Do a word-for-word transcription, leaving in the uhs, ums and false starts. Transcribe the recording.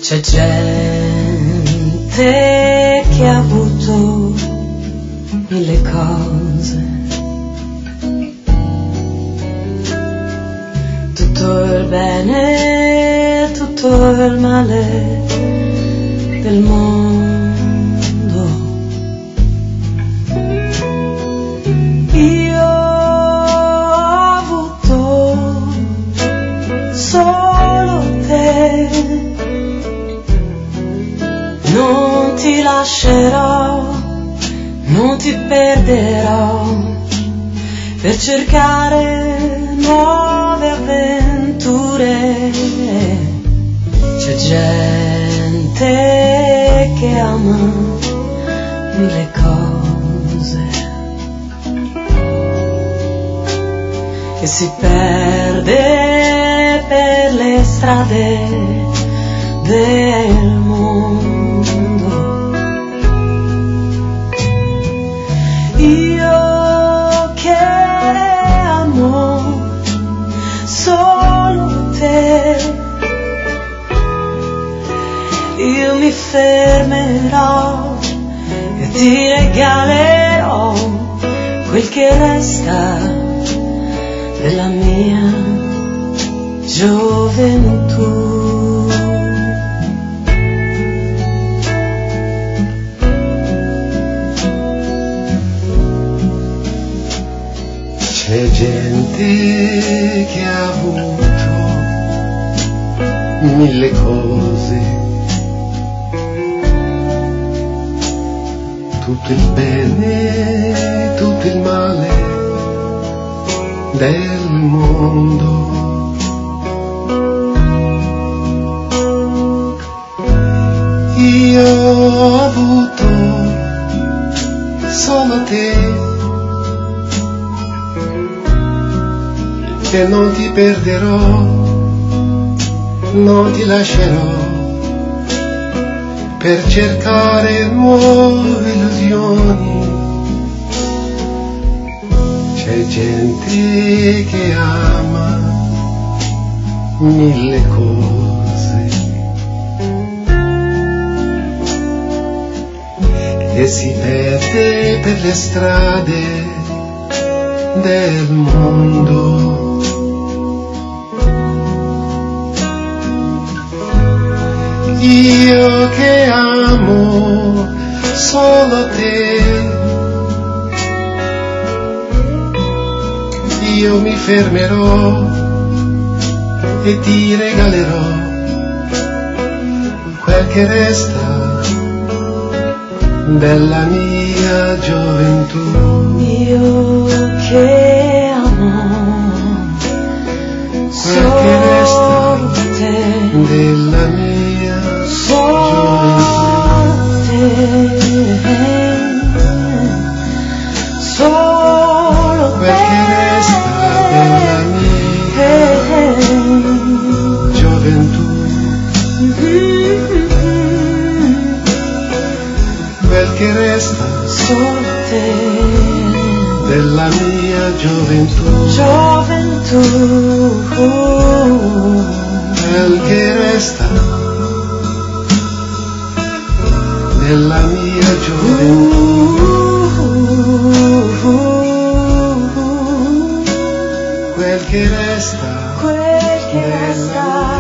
C'è gente che ha avuto mille cose, tutto il bene, tutto il male del mondo. Io ho avuto solo te, non ti lascerò, non ti perderò, per cercare nuove avventure. C'è gente che ama mille cose, che si perde per le strade del mondo. Io che amo solo te, io mi fermerò e ti regalerò quel che resta della mia gioventù. C'è gente che ha avuto mille cose, tutto il bene, tutto il male del mondo. Io ho avuto solo te, e non ti perderò, non ti lascerò, per cercare nuove illusioni. C'è gente che ama mille cose, che si perde per le strade del mondo. Io che amo solo te, io mi fermerò e ti regalerò quel che resta della mia gioventù. Io che amo quel che resta te, della mia solo quel che resta della mia gioventù, quel che resta solo te della mia gioventù, gioventù, quel che resta della mia gioventù, quel che resta, quel che resta